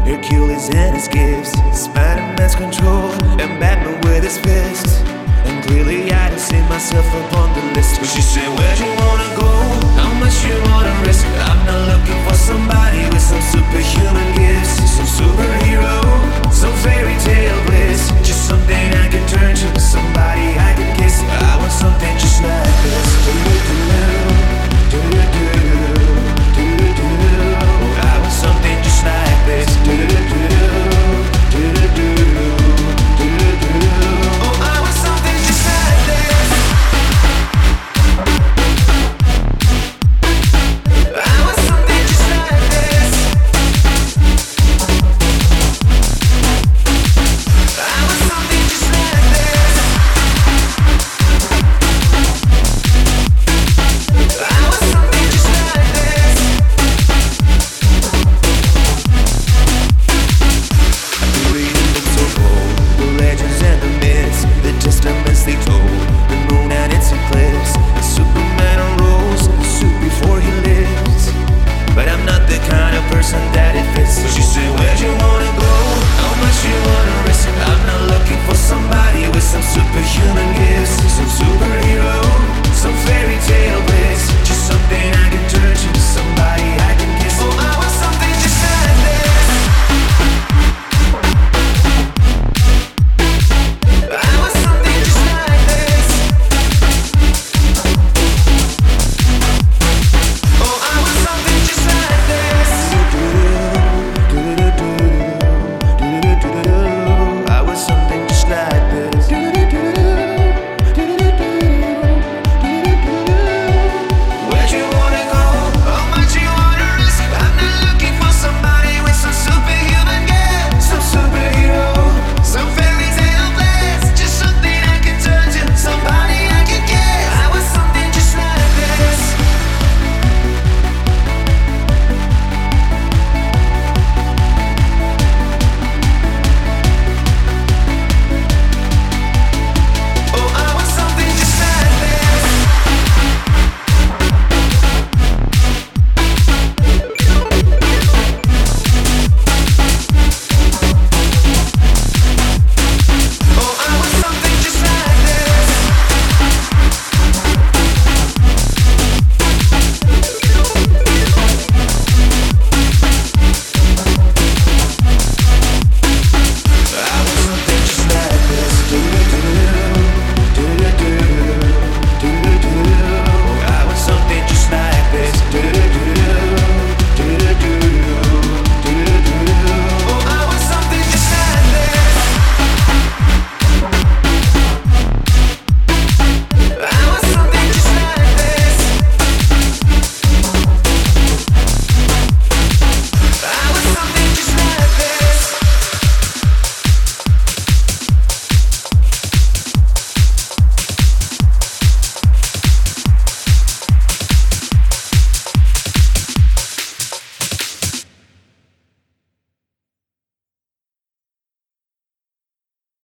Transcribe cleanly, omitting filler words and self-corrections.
Hercules and his gifts, Spider-Man's control, and Batman with his fists. And clearly I didn't see myself upon the list. But she said, where'd you wanna go? How much you wanna risk? I'm not looking for somebody with some superhuman gifts.